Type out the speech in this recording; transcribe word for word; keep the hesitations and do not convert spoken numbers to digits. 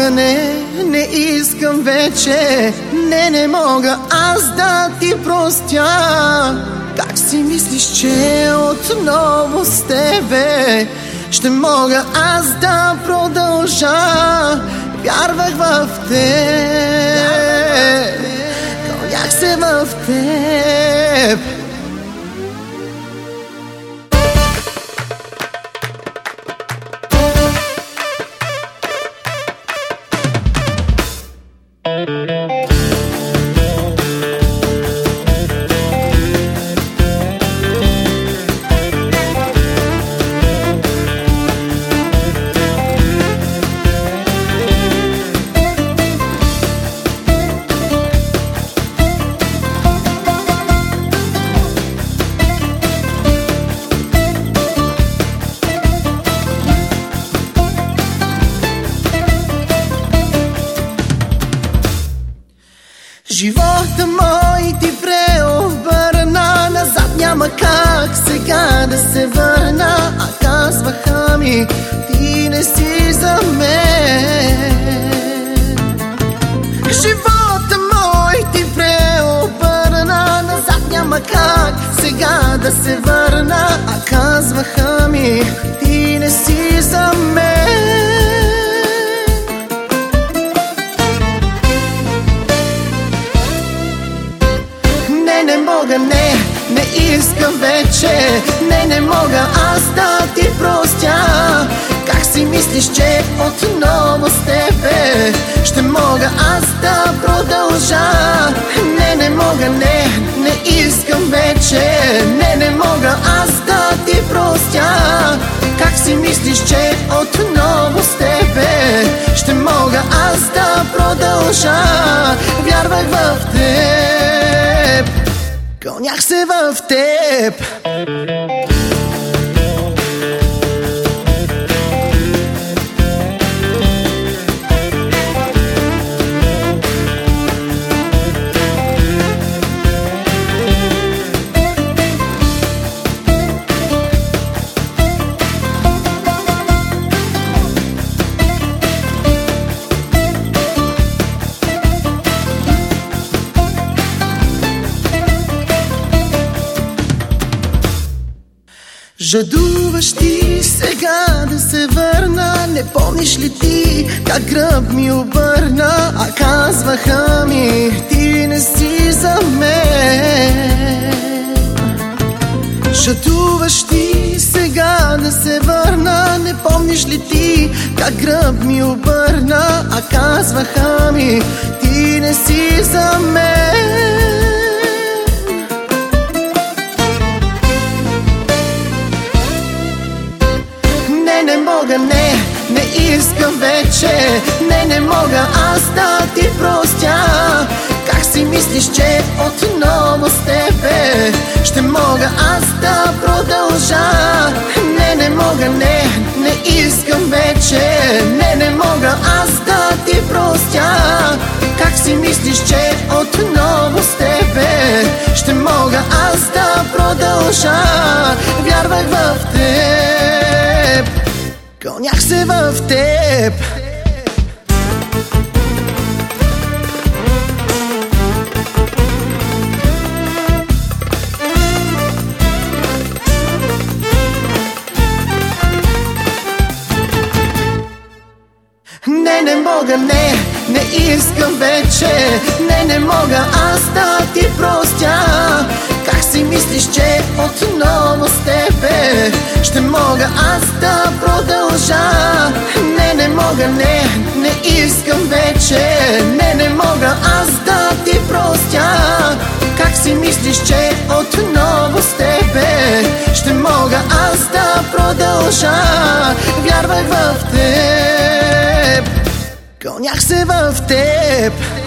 мога, не, не искам вече. Не, не мога аз да ти простя. Как си мислиш, че отново с тебе ще мога аз да продължа? Вярвах в теб, кълнях се в теб. Живота мой ти преобърна, назад няма как сега да се върна. А казваха ми, ти не си за мен. Живота мой ти преобърна, назад няма как сега да се върна. А казваха ми, ти не си за мен. Не мога, не, не искам вече. Не, не мога аз да ти простя. Как си мислиш, че отново с тебе ще мога аз да продължа? Не, не мога, не, не искам вече. Не, не мога аз да ти простя. Как си мислиш, че отново с тебе ще мога аз да продължа? Вярвах в теб, кълнях се в теб. Жадуваш ти сега да се върна. Не помниш ли ти как гръб ми обърна? А казваха ми, ти не си за мен. Жадуваш ти сега да се върна. Не помниш ли ти как гръб ми обърна? А казваха ми, ти не си за мен. Не мога, не, не искам вече. Не, не мога аз да ти простя. Как си мислиш, че отново с тебе ще мога аз да продължа? Не, не мога, не, не искам вече. Не, не мога аз да ти простя. Как си мислиш, че отново с тебе ще мога аз да продължа? Вярвах в теб, кълнях се в теб. Не, не мога, не, не искам вече. Не, не мога аз да ти простя. Как си мислиш, че отново с тебе ще мога аз да продължа? Не, не мога, не, не искам вече. Не, не мога аз да ти простя. Как си мислиш, че отново с тебе ще мога аз да продължа? Вярвах в теб, кълнях се в теб.